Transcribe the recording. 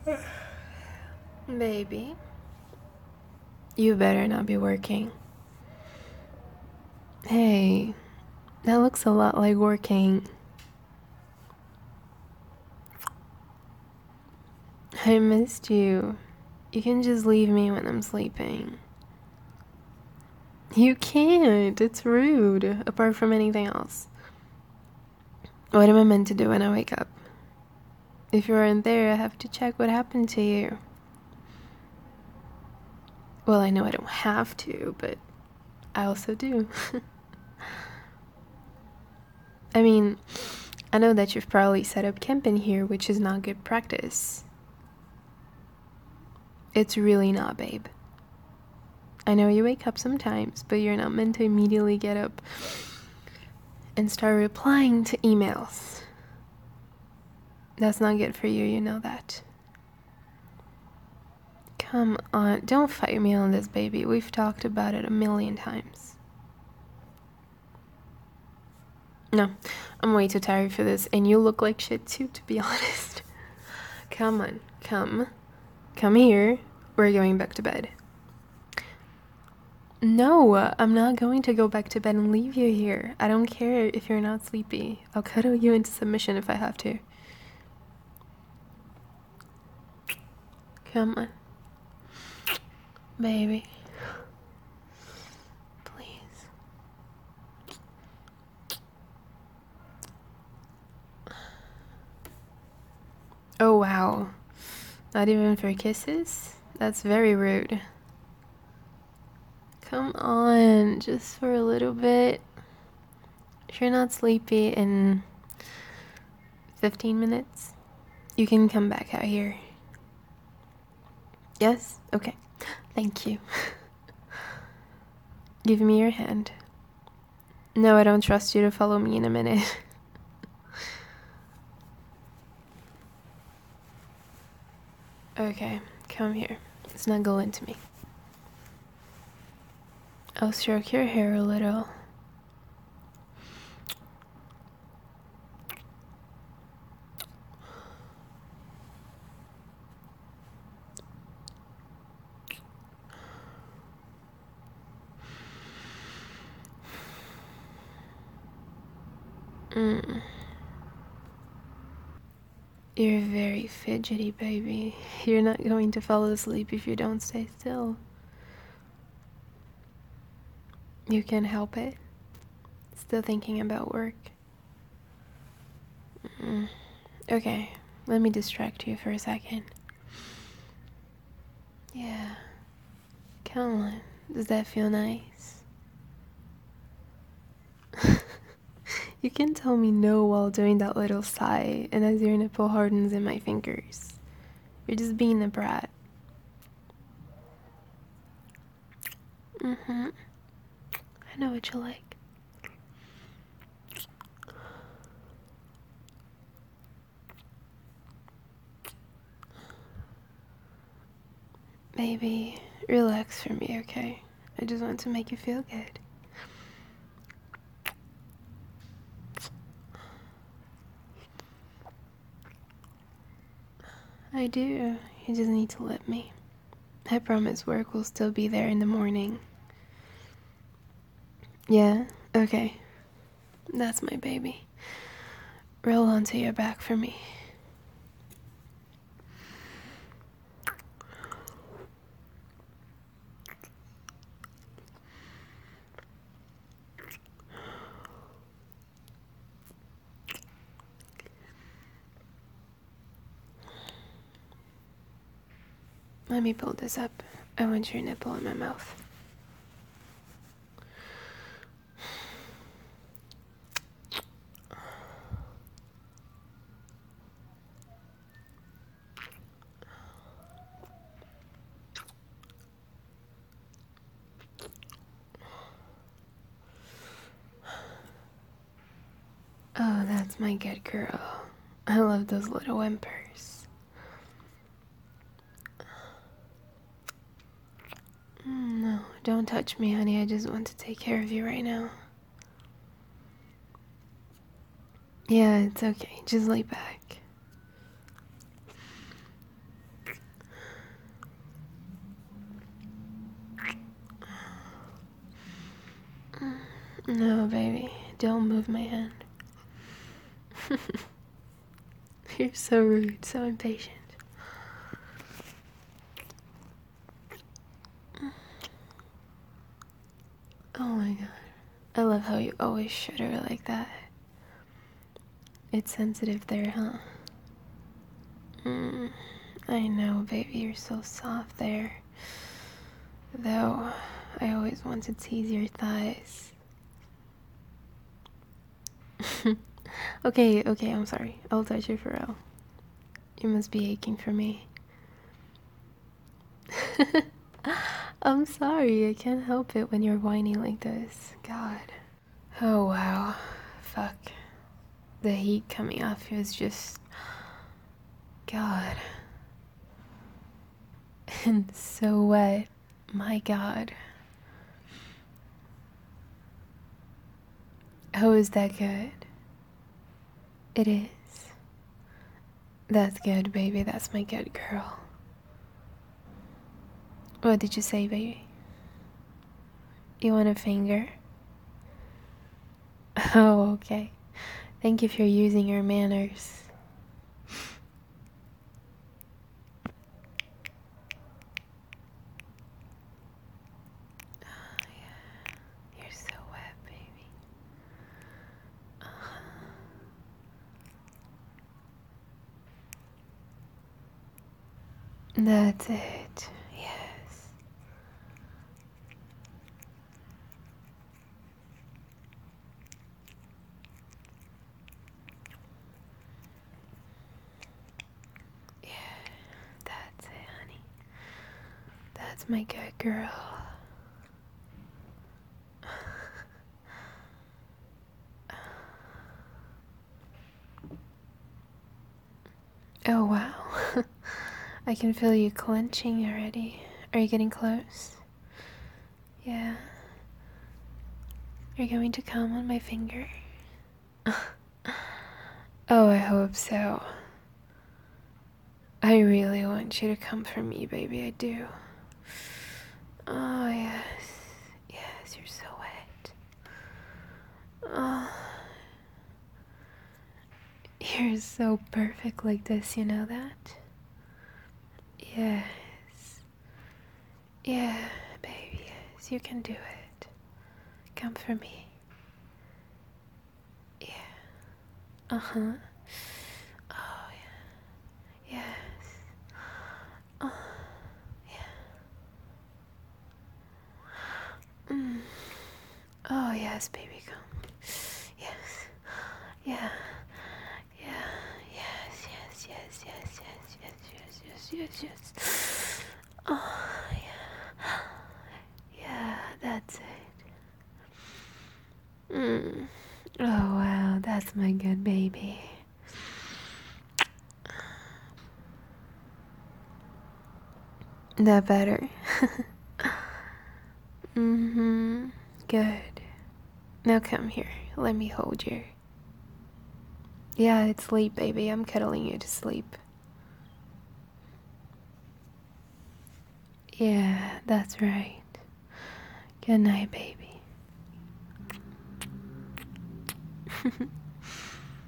Baby, you better not be working. Hey, that looks a lot like working. I missed you. You can just leave me when I'm sleeping. You can't. It's rude, apart from anything else. What am I meant to do when I wake up? If you aren't there, I have to check what happened to you. Well, I know I don't have to, but I also do. I mean, I know that you've probably set up camp in here, which is not good practice. It's really not, babe. I know you wake up sometimes, but you're not meant to immediately get up and start replying to emails. That's not good for you, you know that. Come on, don't fight me on this, baby. We've talked about it a million times. No, I'm way too tired for this, and you look like shit too, to be honest. Come on, come. Come here. We're going back to bed. No, I'm not going to go back to bed and leave you here. I don't care if you're not sleepy. I'll cuddle you into submission if I have to. Come on. Baby. Please. Oh, wow. Not even for kisses? That's very rude. Come on, just for a little bit. If you're not sleepy in 15 minutes, you can come back out here. Yes? Okay. Thank you. Give me your hand. No, I don't trust you to follow me in a minute. Okay, come here. Snuggle into me. I'll stroke your hair a little. You're very fidgety, baby. You're not going to fall asleep if you don't stay still. You can't help it. Still thinking about work. Okay, let me distract you for a second. Yeah. Come on. Does that feel nice? You can tell me no while doing that little sigh, and as your nipple hardens in my fingers. You're just being a brat. I know what you like. Baby, relax for me, okay? I just want to make you feel good. I do. You just need to let me. I promise work will still be there in the morning. Yeah? Okay. That's my baby. Roll onto your back for me. Let me pull this up. I want your nipple in my mouth. Oh, that's my good girl. I love those little whimpers. No, don't touch me, honey. I just want to take care of you right now. Yeah, it's okay. Just lay back. No, baby, don't move my hand. You're so rude, so impatient. Oh my god. I love how you always shudder like that. It's sensitive there, huh? I know, baby, you're so soft there. Though, I always want to tease your thighs. Okay, I'm sorry. I'll touch you for real. You must be aching for me. I'm sorry, I can't help it when you're whining like this. God. Oh wow. Fuck. The heat coming off you is just. God. And so wet. My god. Oh, is that good? It is. That's good, baby. That's my good girl. What did you say, baby? You want a finger? Oh, okay. Thank you for using your manners. Oh, yeah. You're so wet, baby. That's it. Yes. Yeah, that's it, honey. That's my good girl. Oh, wow. I can feel you clenching already. Are you getting close? Yeah. You're going to come on my finger? Oh, I hope so. I really want you to come for me, baby. I do. Oh, yes. Yes, you're so wet. Oh. You're so perfect like this, you know that? Yes. Yeah, baby, yes, you can do it. Come for me. Yeah. Uh-huh. Oh, yeah. Yes. Oh, yeah. Oh, yes, baby, come. Yes. Yeah. Yeah. Yes, yes, yes, yes, yes, yes, yes, yes, yes, yes. Oh, yeah. Yeah, that's it. Oh, wow, that's my good baby. That better? Mm-hmm. Good. Now come here. Let me hold you. Yeah, it's sleep, baby. I'm cuddling you to sleep. Yeah, that's right. Good night, baby.